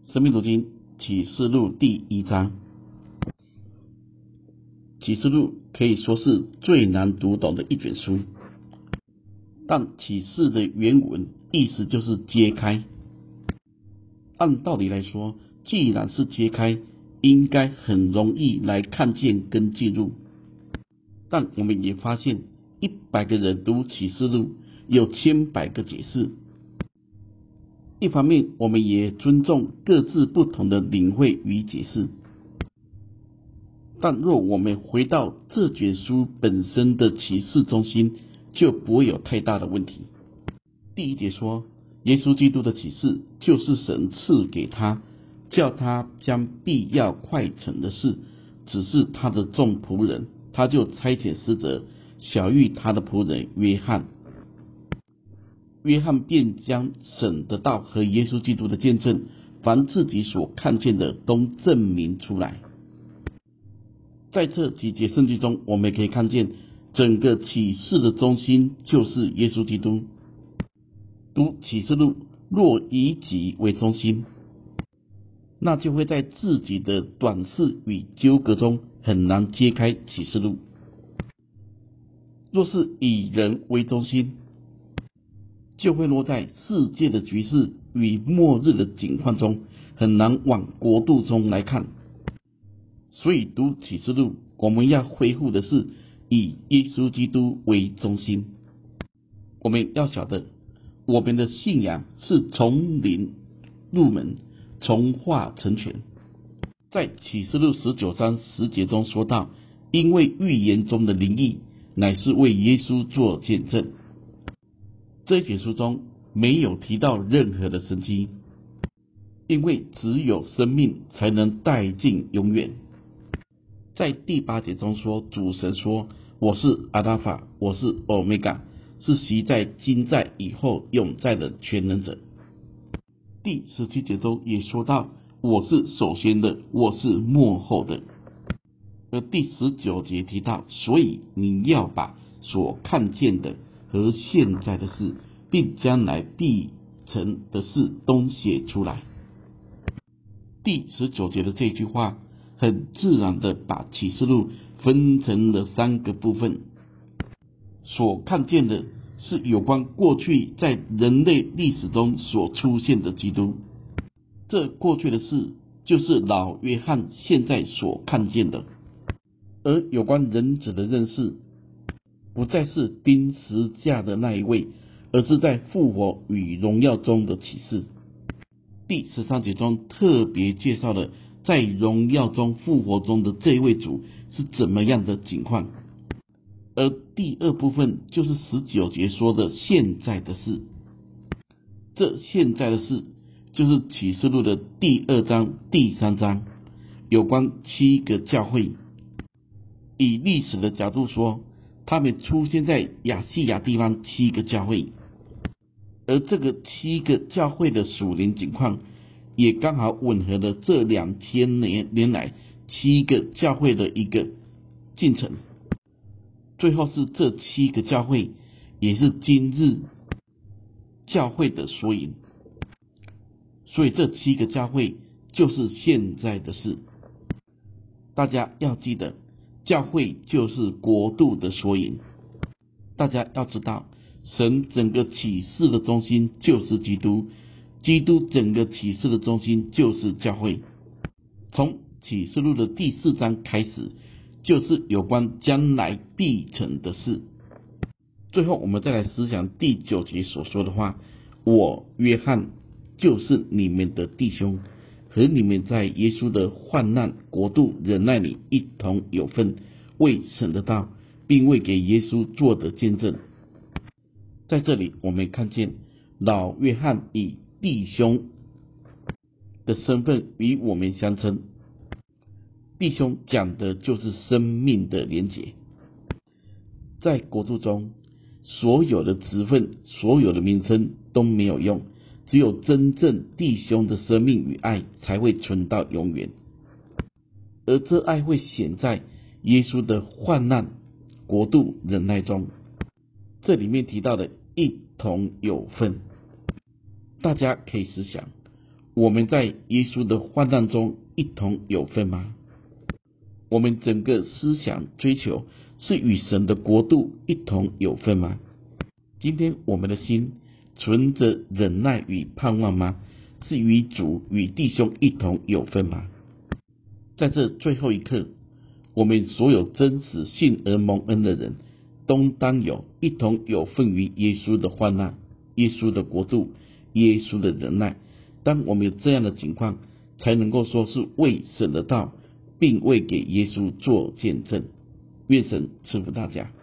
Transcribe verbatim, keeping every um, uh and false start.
生命读经启示录第一章。启示录可以说是最难读懂的一卷书，但启示的原文意思就是揭开。按道理来说，既然是揭开，应该很容易来看见跟进入。但我们也发现，一百个人读启示录，有千百个解释。一方面，我们也尊重各自不同的领会与解释。但若我们回到这卷书本身的启示中心，就不会有太大的问题。第一节说，耶稣基督的启示就是神赐给他，叫他将必要快成的事指示他的众仆人，他就差遣使者晓谕他的仆人约翰。约翰便将神的道和耶稣基督的见证，凡自己所看见的都证明出来。在这几节圣经中，我们可以看见整个启示的中心就是耶稣基督。读启示录若以己为中心，那就会在自己的短视与纠葛中很难揭开启示录。若是以人为中心，就会落在世界的局势与末日的景况中，很难往国度中来看。所以读启示录，我们要恢复的是以耶稣基督为中心。我们要晓得，我们的信仰是从灵入门，从化成全。在启示录十九章十节中说到，因为预言中的灵意乃是为耶稣做见证。这一卷书中没有提到任何的神迹，因为只有生命才能带进永远。在第八节中说，主神说，我是阿拉法，我是欧米伽，是昔在今在以后永在的全能者。第十七节中也说到，我是首先的，我是末后的。而第十九节提到，所以你要把所看见的和现在的事，并将来必成的事都写出来。第十九节的这句话很自然的把启示录分成了三个部分。所看见的是有关过去在人类历史中所出现的基督，这过去的事就是老约翰现在所看见的。而有关人子的认识，不再是钉十字架的那一位，而是在复活与荣耀中的启示。第十三节中特别介绍了在荣耀中复活中的这一位主是怎么样的情况。而第二部分就是十九节说的现在的事。这现在的事就是启示录的第二章第三章，有关七个教会。以历史的角度说，他们出现在亚细亚地方七个教会，而这个七个教会的属灵景况也刚好吻合了这两千年年来七个教会的一个进程。最后是这七个教会也是今日教会的缩影，所以这七个教会就是现在的事。大家要记得，教会就是国度的缩影。大家要知道，神整个启示的中心就是基督，基督整个启示的中心就是教会。从启示录的第四章开始，就是有关将来必成的事。最后我们再来思想第九节所说的话，我约翰就是你们的弟兄，和你们在耶稣的患难国度忍耐里一同有份，为神的道并为给耶稣做的见证。在这里我们看见老约翰以弟兄的身份与我们相称。弟兄讲的就是生命的连结。在国度中，所有的职分，所有的名称都没有用，只有真正弟兄的生命与爱才会存到永远。而这爱会显在耶稣的患难国度忍耐中。这里面提到的一同有份，大家可以思想， 我们在耶稣的患难中一同有份吗？我们整个思想追求是与神的国度一同有份吗？今天我们的心存着忍耐与盼望吗？是与主与弟兄一同有份吗？在这最后一刻，我们所有真实信而蒙恩的人，都当有一同有份于耶稣的患难、耶稣的国度、耶稣的忍耐。当我们有这样的情况，才能够说是为神的道，并为给耶稣做见证。愿神赐福大家。